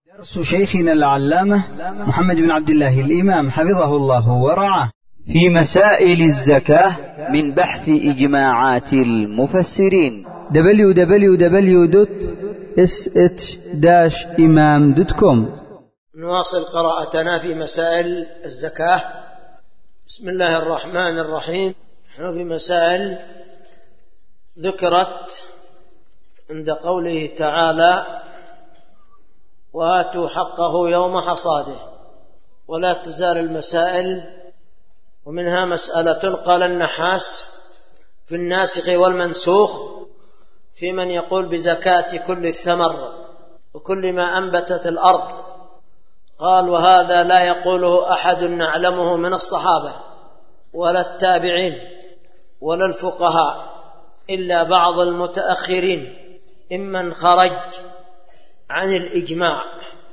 درس شيخنا العلامة محمد بن عبد الله الإمام حفظه الله ورعاه في مسائل الزكاة من بحث إجماعات المفسرين www.sh-imam.com. نواصل قراءتنا في مسائل الزكاة. بسم الله الرحمن الرحيم. نحن في مسائل ذكرت عند قوله تعالى: وآتوا حقه يوم حصاده. ولا تزال المسائل، ومنها مسألة قال النحاس في الناسخ والمنسوخ في من يقول بزكاة كل الثمر وكل ما أنبتت الأرض. قال: وهذا لا يقوله أحد نعلمه من الصحابة ولا التابعين ولا الفقهاء إلا بعض المتأخرين ممن خرج عن الإجماع.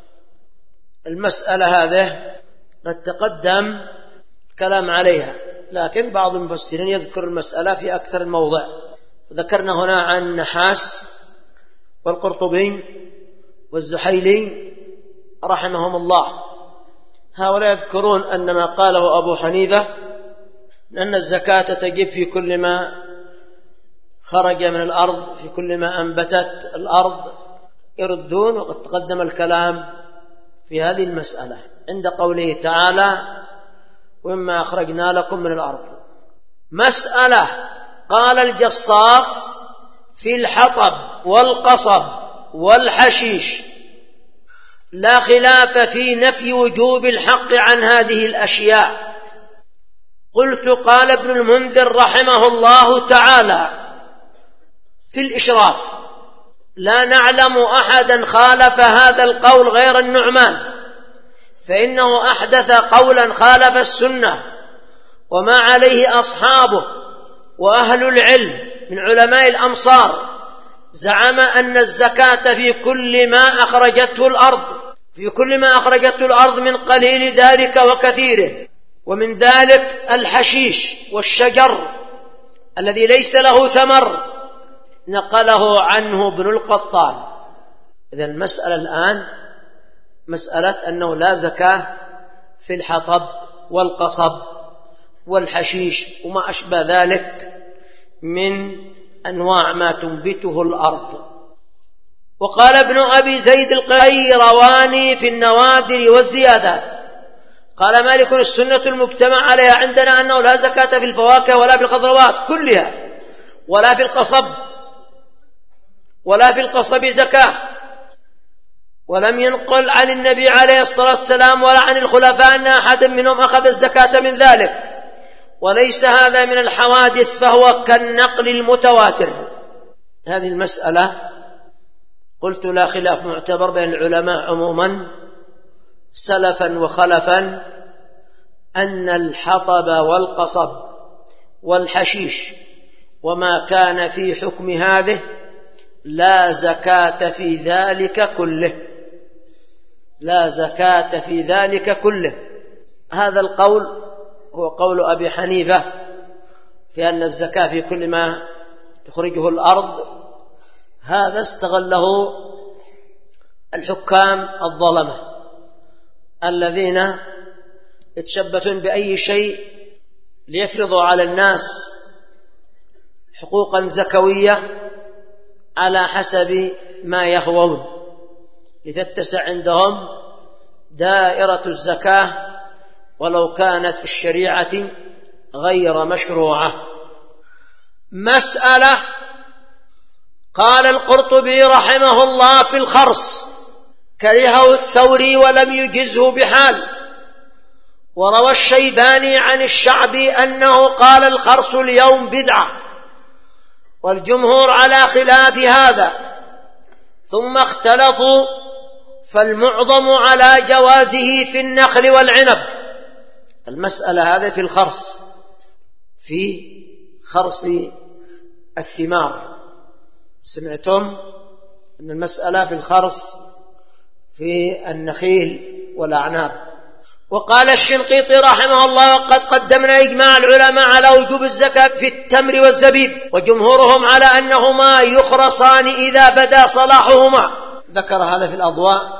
المسألة هذه قد تقدم كلام عليها، لكن بعض المفسرين يذكر المسألة في أكثر من موضع. ذكرنا هنا عن النحاس والقرطبي والزحيلي رحمهم الله. هؤلاء يذكرون أن ما قاله أبو حنيفة أن الزكاة تجب في كل ما خرج من الأرض، في كل ما أنبتت الأرض، يردون. وقد تقدم الكلام في هذه المسألة عند قوله تعالى: ومما أخرجنا لكم من الأرض. مسألة قال الجصاص في الحطب والقصب والحشيش: لا خلاف في نفي وجوب الحق عن هذه الأشياء. قلت: قال ابن المنذر رحمه الله تعالى في الإشراف: لا نعلم أحدا خالف هذا القول غير النعمان، فإنه أحدث قولا خالف السنة وما عليه أصحابه وأهل العلم من علماء الأمصار. زعم أن الزكاة في كل ما أخرجته الأرض، في كل ما أخرجته الأرض من قليل ذلك وكثيره، ومن ذلك الحشيش والشجر الذي ليس له ثمر، نقله عنه ابن القطان. إذن المسألة الآن مسألة أنه لا زكاة في الحطب والقصب والحشيش وما أشبه ذلك من أنواع ما تنبته الأرض. وقال ابن أبي زيد القيرواني في النوادر والزيادات: قال مالك: السنة المجتمع عليها عندنا أنه لا زكاة في الفواكه ولا في الخضروات كلها، ولا في القصب زكاة. ولم ينقل عن النبي عليه الصلاة والسلام ولا عن الخلفاء أن أحد منهم أخذ الزكاة من ذلك، وليس هذا من الحوادث، فهو كالنقل المتواتر. هذه المسألة قلت لا خلاف معتبر بين العلماء عموما سلفا وخلفا أن الحطب والقصب والحشيش وما كان في حكم هذه لا زكاة في ذلك كله، لا زكاة في ذلك كله. هذا القول هو قول أبي حنيفة في أن الزكاة في كل ما تخرجه الأرض. هذا استغله الحكام الظلمة الذين يتشبثون بأي شيء ليفرضوا على الناس حقوقا زكوية على حسب ما يهوون، لتتسع عندهم دائرة الزكاة ولو كانت في الشريعة غير مشروعة. مسألة قال القرطبي رحمه الله في الخرص: كرهه الثوري ولم يجزه بحال. وروى الشيباني عن الشعبي أنه قال: الخرص اليوم بدعة، والجمهور على خلاف هذا، ثم اختلفوا، فالمعظم على جوازه في النخل والعنب. المسألة هذه في الخرص، في خرص الثمار. سمعتم أن المسألة في الخرص في النخيل والأعناب. وقال الشنقيطي رحمه الله: وقد قدمنا إجماع العلماء على وجوب الزكاة في التمر والزبيب، وجمهورهم على أنهما يخرصان إذا بدا صلاحهما. ذكر هذا في الأضواء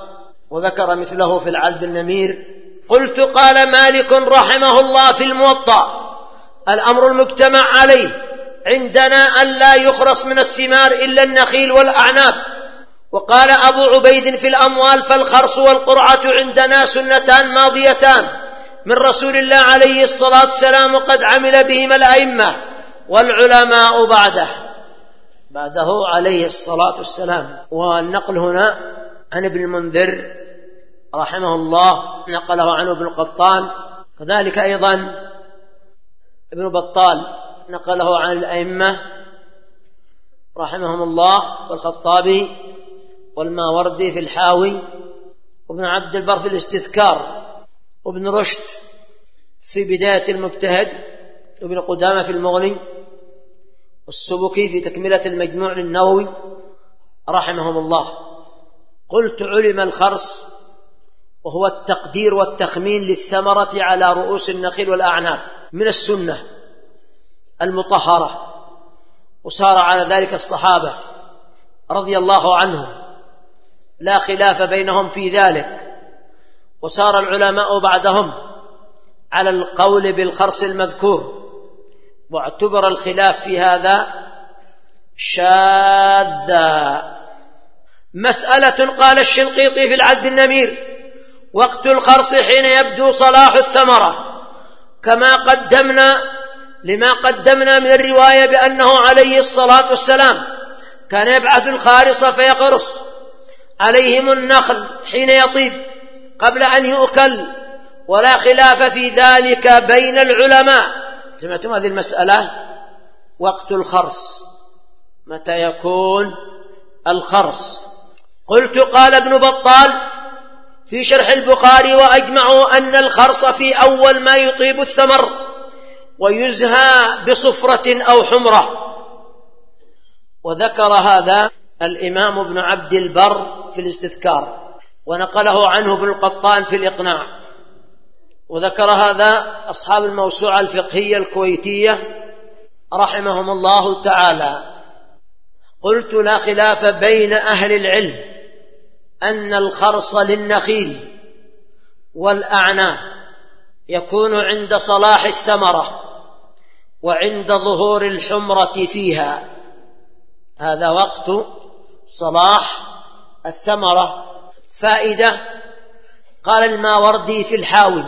وذكر مثله في العذب النمير. قلت قال مالك رحمه الله في الموطأ الأمر المجتمع عليه عندنا أن لا يخرص من الثمار إلا النخيل والأعناب. وقال أبو عبيد في الأموال فالخرص والقرعة عندنا سنتان ماضيتان من رسول الله عليه الصلاة والسلام وقد عمل بهما الأئمة والعلماء بعده عليه الصلاة والسلام. والنقل هنا عن ابن المنذر رحمه الله نقله عنه ابن القطان، كذلك أيضا ابن بطال نقله عن الأئمة رحمهم الله والخطابي والماوردي في الحاوي وابن عبد البر في الاستذكار وابن رشد في بداية المجتهد وابن قدامة في المغني والسبكي في تكملة المجموع للنووي رحمهم الله. قلت علم الخرص وهو التقدير والتخمين للثمرة على رؤوس النخيل والأعناب من السنة المطهرة، وسار على ذلك الصحابة رضي الله عنهم لا خلاف بينهم في ذلك، وسار العلماء بعدهم على القول بالخرص المذكور، واعتبر الخلاف في هذا شاذا. مسألة قال الشنقيطي في العذب النمير وقت الخرص حين يبدو صلاح الثمرة لما قدمنا من الرواية بأنه عليه الصلاة والسلام كان يبعث الخارص فيقرص عليهم النخل حين يطيب قبل أن يؤكل، ولا خلاف في ذلك بين العلماء. سمعتم هذه المسألة؟ وقت الخرص متى يكون الخرص؟ قلت قال ابن بطال في شرح البخاري وأجمعوا أن الخرص في أول ما يطيب الثمر ويزهى بصفرة أو حمرة. وذكر هذا الإمام ابن عبد البر في الاستذكار، ونقله عنه ابن القطان في الإقناع، وذكر هذا أصحاب الموسوعة الفقهية الكويتية رحمهم الله تعالى. قلت لا خلاف بين أهل العلم أن الخرص للنخيل والأعناب يكون عند صلاح الثمرة وعند ظهور الحمرة فيها، هذا وقت صلاح الثمرة. فائدة قال الماوردي في الحاوي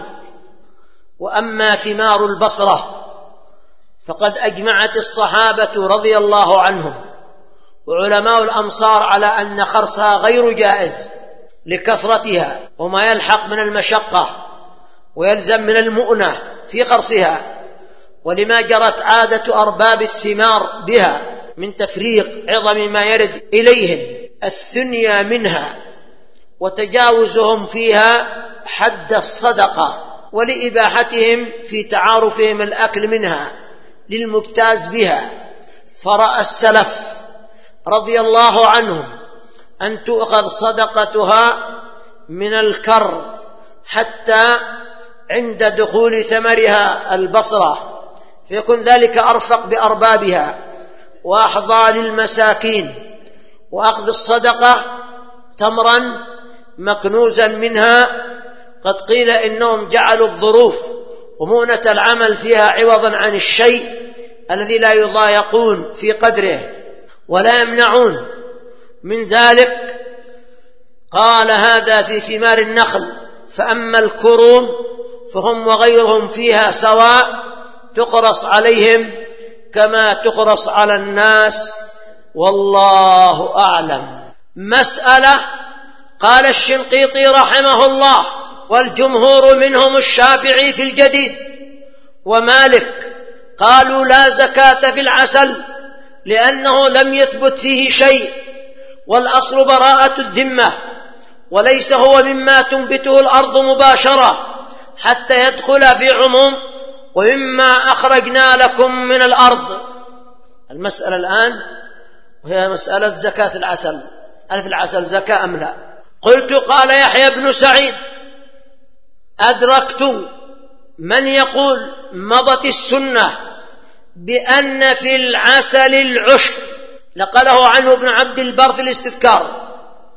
وأما ثمار البصرة فقد أجمعت الصحابة رضي الله عنهم وعلماء الأمصار على أن خرصها غير جائز لكثرتها وما يلحق من المشقة ويلزم من المؤنة في خرصها، ولما جرت عادة أرباب الثمار بها من تفريق عظم ما يرد إليهم الثنيا منها وتجاوزهم فيها حد الصدقة، ولإباحتهم في تعارفهم الأكل منها للمجتاز بها. فرأى السلف رضي الله عنهم أن تؤخذ صدقتها من الكر حتى عند دخول ثمرها البصرة، فيكون ذلك أرفق بأربابها وأحظى للمساكين، وأخذ الصدقة تمرا مكنوزا منها قد قيل إنهم جعلوا الظروف ومؤنة العمل فيها عوضا عن الشيء الذي لا يضايقون في قدره ولا يمنعون من ذلك. قال هذا في ثمار النخل، فأما الكروم فهم وغيرهم فيها سواء تقرص عليهم كما تقرص على الناس والله أعلم. مسألة قال الشنقيطي رحمه الله والجمهور منهم الشافعي في الجديد ومالك قالوا لا زكاة في العسل لأنه لم يثبت فيه شيء، والأصل براءة الذمة، وليس هو مما تنبته الأرض مباشرة حتى يدخل في عموم ومما أخرجنا لكم من الأرض. المسألة الآن وهي مسألة زكاة العسل، هل في العسل زكاة أم لا؟ قلت قال يحيى بن سعيد أدركت من يقول مضت السنة بأن في العسل العشر، نقله عنه ابن عبد البر في الاستذكار،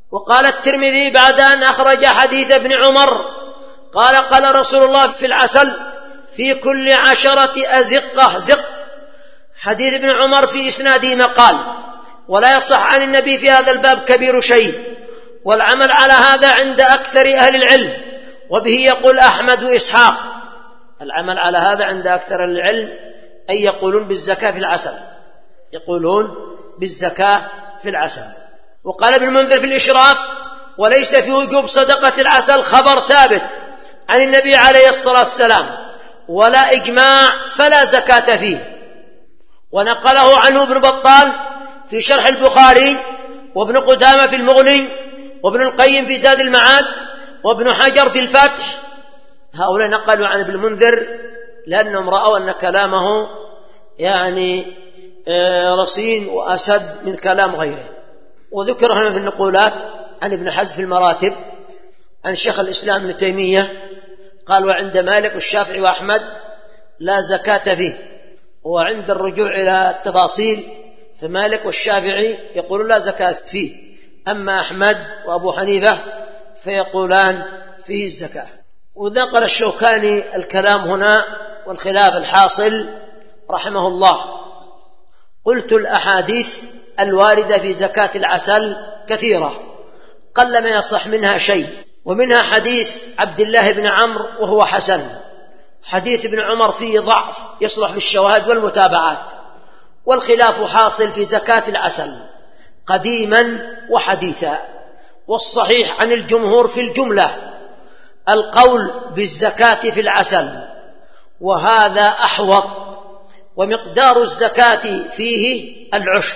وقال الترمذي بعد أن أخرج حديث ابن عمر قال قال رسول الله في العسل في كل 10 أزقة زق. حديث ابن عمر في إسناده مقال، ولا يصح عن النبي في هذا الباب كبير شيء، والعمل على هذا عند أكثر أهل العلم، وبه يقول أحمد وإسحاق. العمل على هذا عند أكثر العلم أي يقولون بالزكاة في العسل، يقولون بالزكاة في العسل. وقال ابن المنذر في الإشراف: وليس في وجوب صدقة العسل خبر ثابت عن النبي عليه الصلاة والسلام ولا إجماع، فلا زكاة فيه. ونقله عنه ابن بطال في شرح البخاري، وابن قدامة في المغني، وابن القيم في زاد المعاد، وابن حجر في الفتح. هؤلاء نقلوا عن ابن المنذر لأنهم رأوا أن كلامه يعني رصين وأسد من كلام غيره. وذكر هنا في النقولات عن ابن حزم في المراتب عن شيخ الإسلام ابن تيمية قال: وعند مالك والشافعي وأحمد لا زكاة فيه. وعند الرجوع إلى التفاصيل فمالك والشافعي يقولون لا زكاة فيه، أما أحمد وأبو حنيفة فيقولان فيه الزكاة. ونقل الشوكاني الكلام هنا والخلاف الحاصل رحمه الله: قلت الأحاديث الواردة في زكاة العسل كثيرة قل ما يصح منها شيء، ومنها حديث عبد الله بن عمرو وهو حسن. حديث ابن عمر فيه ضعف يصلح بالشواهد والمتابعات. والخلاف حاصل في زكاة العسل قديما وحديثا، والصحيح عن الجمهور في الجملة القول بالزكاة في العسل، وهذا أحوط. ومقدار الزكاة فيه العشر،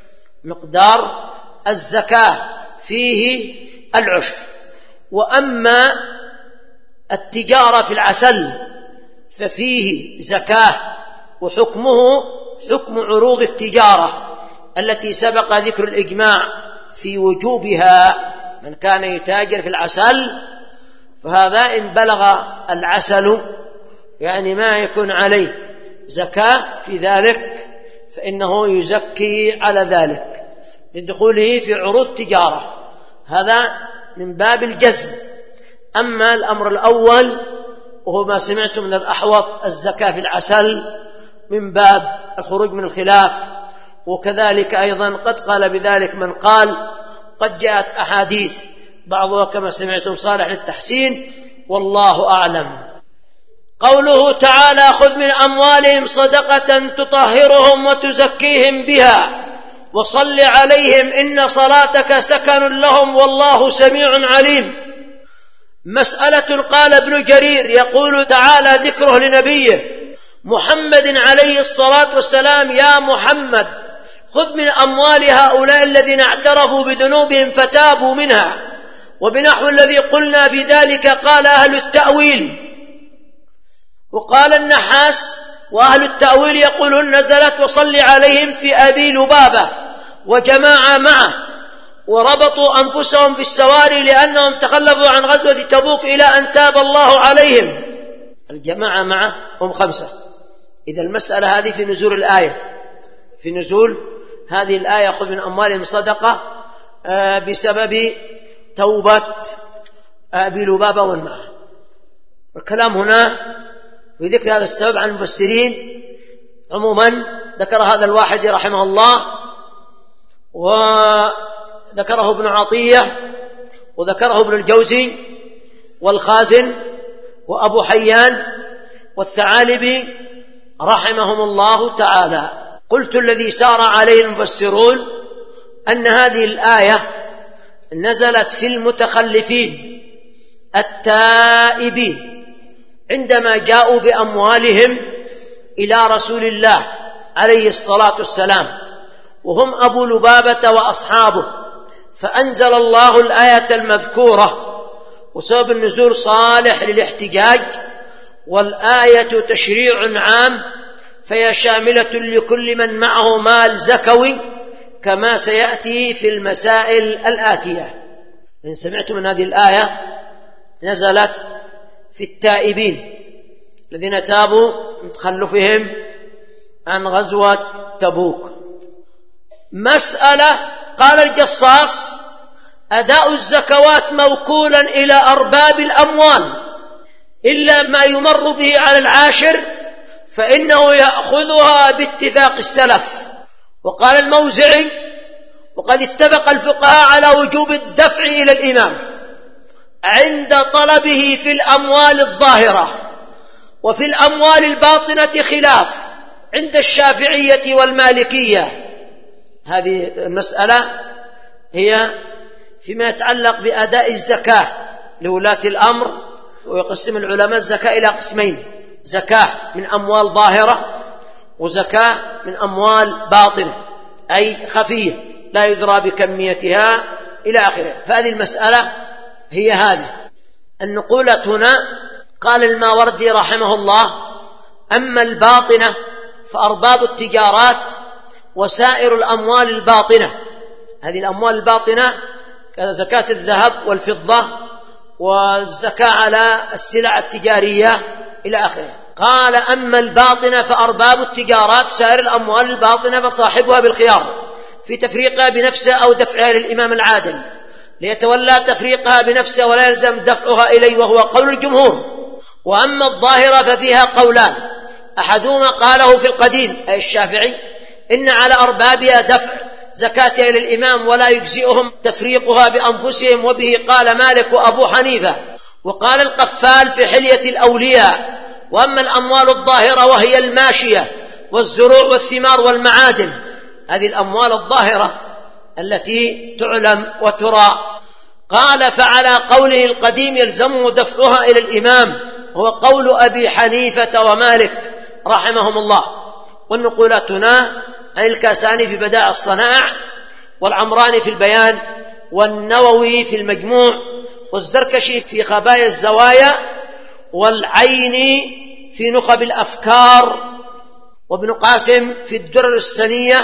مقدار الزكاة فيه العشر. وأما التجارة في العسل ففيه زكاة، وحكمه حكم عروض التجارة التي سبق ذكر الإجماع في وجوبها. من كان يتاجر في العسل فهذا إن بلغ العسل يعني ما يكون عليه زكاة في ذلك فإنه يزكي على ذلك لدخوله في عروض تجارة، هذا من باب الجزم. أما الأمر الأول وهو ما سمعت من الأحوط الزكاة في العسل من باب الخروج من الخلاف. وكذلك أيضا قد قال بذلك من قال، قد جاءت أحاديث بعضها كما سمعتم صالح للتحسين، والله أعلم. قوله تعالى: خذ من أموالهم صدقة تطهرهم وتزكيهم بها وصل عليهم إن صلاتك سكن لهم والله سميع عليم. مسألة. قال ابن جرير يقول تعالى ذكره لنبيه محمد عليه الصلاة والسلام: يا محمد خذ من أموال هؤلاء الذين اعترفوا بذنوبهم فتابوا منها. وبنحو الذي قلنا في ذلك قال أهل التأويل. وقال النحاس وأهل التأويل يقولون نزلت وصل عليهم في أبي لبابة وجماعة معه، وربطوا أنفسهم في السواري لأنهم تخلفوا عن غزوة تبوك إلى أن تاب الله عليهم. الجماعة معه هم 5. إذا المسألة هذه في نزول الآية، في نزول هذه الآية: خذ من أموالهم صدقة بسبب توبة أبي لبابة والمعه. والكلام هنا في ذكر هذا السبب عن المفسرين عموما ذكر هذا الواحد رحمه الله، وذكره ابن عطية، وذكره ابن الجوزي والخازن وأبو حيان والثعالبي رحمهم الله تعالى. قلت الذي سار عليه المفسرون أن هذه الآية نزلت في المتخلفين التائبين عندما جاءوا بأموالهم إلى رسول الله عليه الصلاة والسلام، وهم أبو لبابة وأصحابه، فأنزل الله الآية المذكورة. وسبب النزول صالح للاحتجاج، والآية تشريع عام فهي شاملة لكل من معه مال زكوي كما سيأتي في المسائل الآتية. إن سمعتم من هذه الآية نزلت في التائبين الذين تابوا من تخلفهم عن غزوة تبوك. مسألة. قال الجصاص: أداء الزكوات موكولا إلى أرباب الأموال إلا ما يمر به على العاشر فإنه يأخذها باتفاق السلف. وقال الموزعي: وقد اتفق الفقهاء على وجوب الدفع إلى الإمام عند طلبه في الأموال الظاهرة، وفي الأموال الباطنة خلاف عند الشافعية والمالكية. هذه المسألة هي فيما يتعلق بأداء الزكاة لولاة الأمر. ويقسم العلماء الزكاة إلى قسمين: زكاة من أموال ظاهرة، وزكاة من أموال باطنة أي خفية لا يدرى بكميتها إلى آخره. فهذه المسألة هي هذه النقولة. هنا قال الماوردي رحمه الله: أما الباطنة فأرباب التجارات وسائر الأموال الباطنة. هذه الأموال الباطنة كزكاة الذهب والفضة، والزكاة على السلع التجارية إلى آخره. قال: أما الباطنة فأرباب التجارات سائر الأموال الباطنة فصاحبها بالخيار في تفريقها بنفسه أو دفعها للإمام العادل ليتولى تفريقها بنفسه ولا يلزم دفعها إليه، وهو قول الجمهور. وأما الظاهرة ففيها قولان: أحدهما قاله في القديم أي الشافعي: إن على أربابها دفع زكاتها إلى الإمام ولا يجزئهم تفريقها بأنفسهم، وبه قال مالك وأبو حنيفة. وقال القفال في حلية الأولياء: وأما الأموال الظاهرة وهي الماشية والزروع والثمار والمعادن، هذه الأموال الظاهرة التي تعلم وترى. قال: فعلى قوله القديم يلزمه دفعها إلى الإمام، هو قول أبي حنيفة ومالك رحمهم الله. والنقولاتنا عن الكاساني في بدائع الصنائع، والعمراني في البيان، والنووي في المجموع، والزركشي في خبايا الزوايا، والعيني في نخب الأفكار، وابن قاسم في الدرر السنية،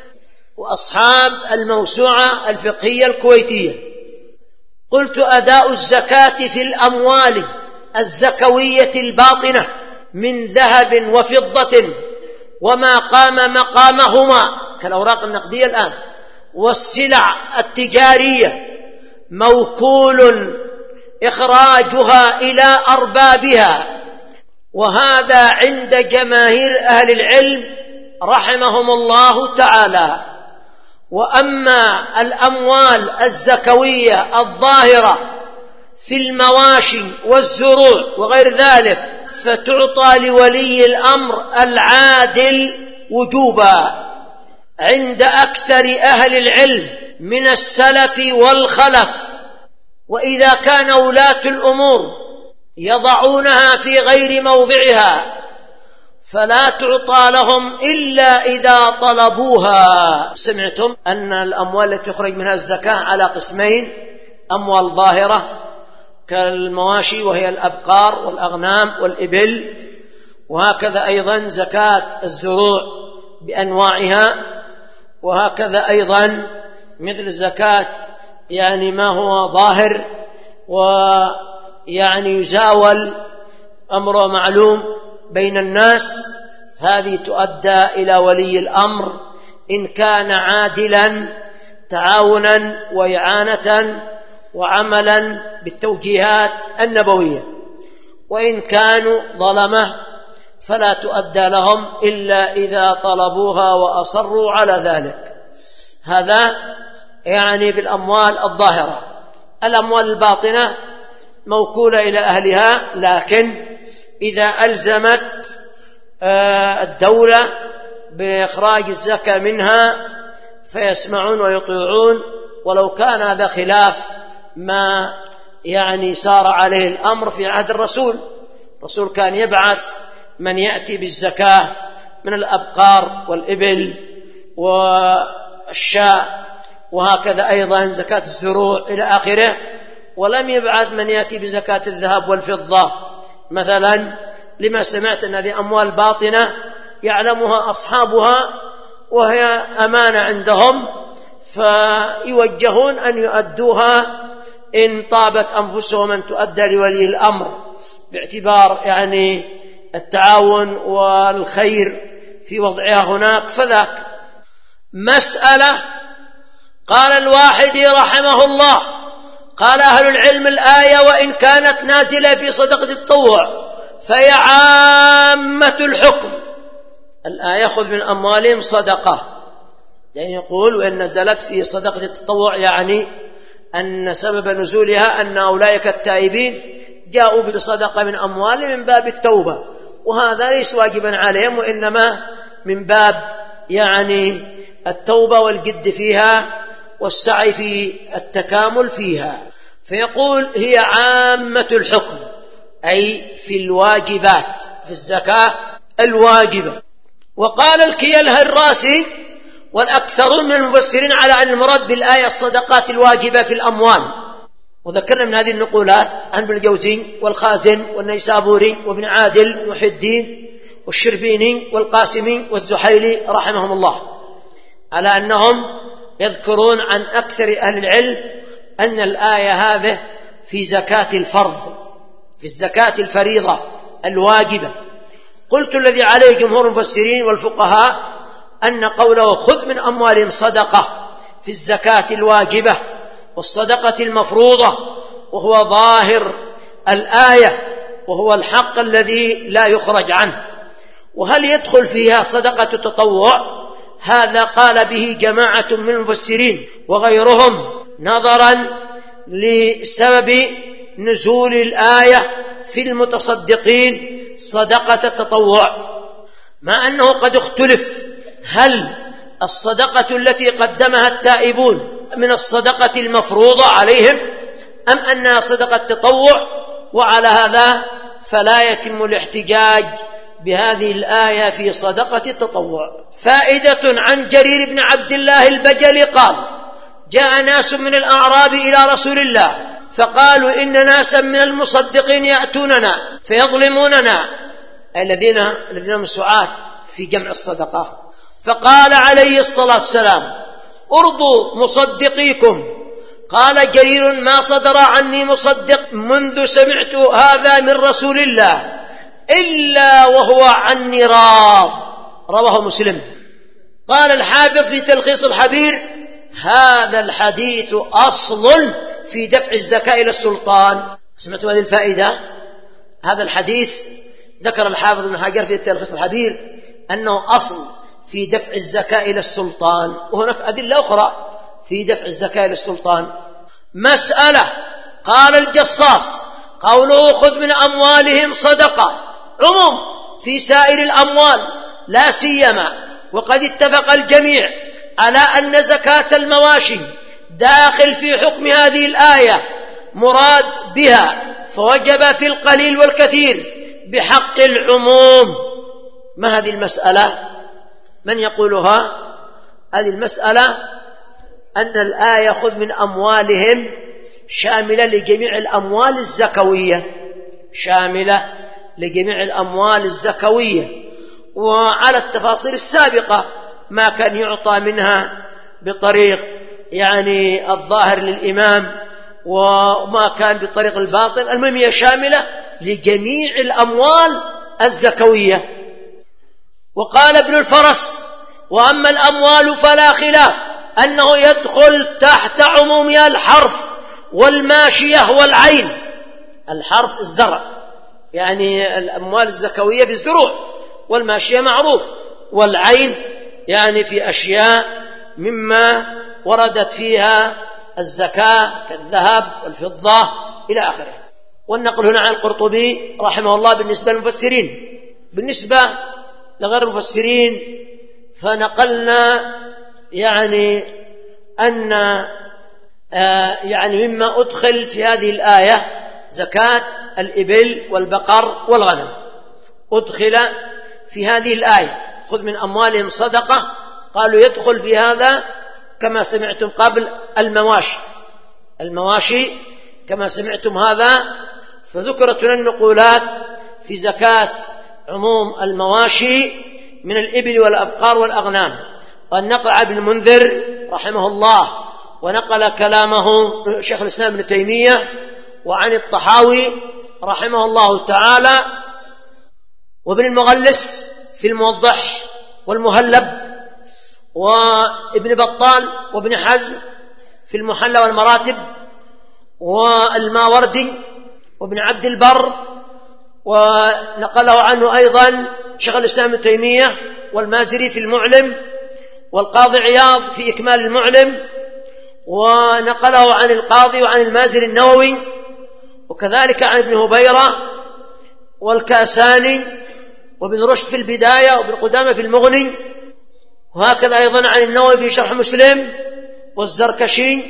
وأصحاب الموسوعة الفقهية الكويتية. قلت: أداء الزكاة في الأموال الزكوية الباطنة من ذهب وفضة وما قام مقامهما كالأوراق النقدية الآن والسلع التجارية موكول إخراجها إلى أربابها، وهذا عند جماهير أهل العلم رحمهم الله تعالى. وأما الأموال الزكوية الظاهرة في المواشي والزروع وغير ذلك فتعطى لولي الأمر العادل وجوبا عند أكثر أهل العلم من السلف والخلف. وإذا كان ولاة الأمور يضعونها في غير موضعها فلا تعطى لهم إلا إذا طلبوها. سمعتم أن الأموال التي تخرج منها الزكاة على قسمين: أموال ظاهرة كالمواشي وهي الأبقار والأغنام والإبل، وهكذا أيضا زكاة الزروع بأنواعها، وهكذا أيضا مثل الزكاة يعني ما هو ظاهر ويعني يزاول أمره معلوم بين الناس، هذه تؤدى إلى ولي الأمر إن كان عادلا تعاونا وإعانة وعملا بالتوجيهات النبوية. وإن كانوا ظلمة فلا تؤدى لهم إلا إذا طلبوها وأصروا على ذلك. هذا يعني في الأموال الظاهرة. الأموال الباطنة موكولة إلى أهلها، لكن إذا ألزمت الدولة بإخراج الزكاة منها فيسمعون ويطيعون، ولو كان هذا خلاف ما يعني سار عليه الأمر في عهد الرسول. الرسول كان يبعث من يأتي بالزكاة من الأبقار والإبل والشاء، وهكذا أيضا زكاة الزروع إلى آخره، ولم يبعث من يأتي بزكاة الذهب والفضة مثلا، لما سمعت أن هذه أموال باطنة يعلمها أصحابها وهي أمانة عندهم، فيوجهون أن يؤدوها إن طابت أنفسهم أن تؤدى لولي الأمر، باعتبار يعني التعاون والخير في وضعها هناك. فذاك مسألة. قال الواحدي رحمه الله: قال أهل العلم الآية وإن كانت نازلة في صدقة التطوع فهي عامة الحكم. الآية خذ من أموالهم صدقة، يعني يقول وإن نزلت في صدقة التطوع يعني أن سبب نزولها أن أولئك التائبين جاءوا بصدقة من أموالهم من باب التوبة، وهذا ليس واجبا عليهم وإنما من باب يعني التوبة والجد فيها والسعي في التكامل فيها. فيقول هي عامة الحكم أي في الواجبات، في الزكاة الواجبة. وقال الكيلها الراسي والأكثرون من المفسرين على أن المراد بالآية الصدقات الواجبة في الأموال، وذكرنا من هذه النقولات عن ابن الجوزي والخازن والنيسابوري وابن عادل ومحي الدين والشربيني والقاسمي والزحيلي رحمهم الله، على أنهم يذكرون عن أكثر أهل العلم أن الآية هذه في زكاة الفرض، في الزكاة الفريضة الواجبة. قلت الذي عليه جمهور المفسرين والفقهاء أن قوله خذ من أموالهم صدقة في الزكاة الواجبة والصدقة المفروضة، وهو ظاهر الآية وهو الحق الذي لا يخرج عنه. وهل يدخل فيها صدقة التطوع؟ هذا قال به جماعة من المفسرين وغيرهم نظرا لسبب نزول الآية في المتصدقين صدقة التطوع، مع أنه قد اختلف هل الصدقة التي قدمها التائبون من الصدقة المفروضة عليهم أم أنها صدقة تطوع، وعلى هذا فلا يتم الاحتجاج بهذه الآية في صدقة التطوع. فائدة عن جرير بن عبد الله البجلي قال جاء ناس من الأعراب إلى رسول الله فقالوا إن ناسا من المصدقين يأتوننا فيظلموننا، الذين هم سعاة في جمع الصدقة. فقال عليه الصلاة والسلام ارضوا مصدقيكم. قال جرير ما صدر عني مصدق منذ سمعت هذا من رسول الله إلا وهو عني راض، رواه مسلم. قال الحافظ في تلخيص الحبير هذا الحديث أصل في دفع الزكاة إلى السلطان. سمعتوا هذه الفائدة؟ هذا الحديث ذكر الحافظ ابن حجر في تلخيص الحبير أنه أصل في دفع الزكاة إلى السلطان، وهناك أدلة أخرى في دفع الزكاة إلى السلطان. مسألة. قال الجصاص قوله خذ من أموالهم صدقة عموم في سائر الأموال لا سيما، وقد اتفق الجميع على أن زكاة المواشي داخل في حكم هذه الآية مراد بها، فوجب في القليل والكثير بحق العموم. ما هذه المسألة؟ من يقولها؟ هذه المسألة أن الآية خذ من أموالهم شاملة لجميع الأموال الزكوية، شاملة لجميع الأموال الزكوية، وعلى التفاصيل السابقة ما كان يعطى منها بطريق يعني الظاهر للإمام وما كان بطريق الباطن، المهم هي شاملة لجميع الأموال الزكوية. وقال ابن الفرس وأما الأموال فلا خلاف أنه يدخل تحت عمومها الحرث والماشية والعين. الحرث الزرع، يعني الأموال الزكوية في الزروع، والماشية معروف، والعين يعني في أشياء مما وردت فيها الزكاة كالذهب والفضة إلى آخره. والنقل هنا عن القرطبي رحمه الله بالنسبة للمفسرين. بالنسبة لغير المفسرين فنقلنا يعني أن يعني مما أدخل في هذه الآية زكاة الإبل والبقر والغنم، أدخل في هذه الآية خذ من أموالهم صدقة. قالوا يدخل في هذا كما سمعتم قبل المواشي كما سمعتم هذا، فذكرت لنا النقولات في زكاة عموم المواشي من الإبل والأبقار والأغنام. والنقل عن ابن المنذر رحمه الله، ونقل كلامه شيخ الإسلام ابن تيمية، وعن الطحاوي رحمه الله تعالى، وابن المغلس في الموضح والمهلب، وابن بطال وابن حزم في المحلى والمراتب، والماوردي وابن عبد البر، ونقله عنه أيضا شيخ الإسلام ابن تيمية والمازري في المعلم، والقاضي عياض في إكمال المعلم، ونقله عن القاضي وعن المازري النووي، وكذلك عن ابن هبيرة والكاساني وابن رشد في البداية وابن قدامة في المغني، وهكذا أيضا عن النووي في شرح مسلم والزركشي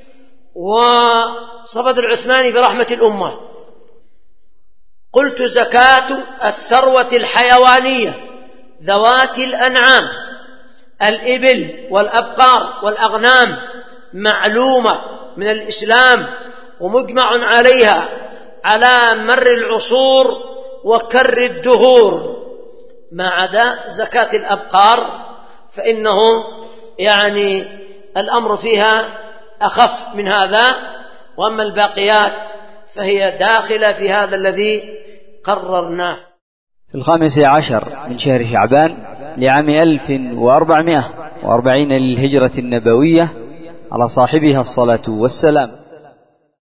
وصفد العثماني في رحمة الأمة. قلت: زكاة الثروة الحيوانية ذوات الأنعام الإبل والأبقار والأغنام معلومة من الإسلام ومجمع عليها على مر العصور وكر الدهور، ما عدا زكاة الأبقار فإنه يعني الأمر فيها أخف من هذا، وأما الباقيات فهي داخلة في هذا الذي قررناه. في 15 من شهر شعبان لعام 1440 للهجرة النبوية على صاحبها الصلاة والسلام.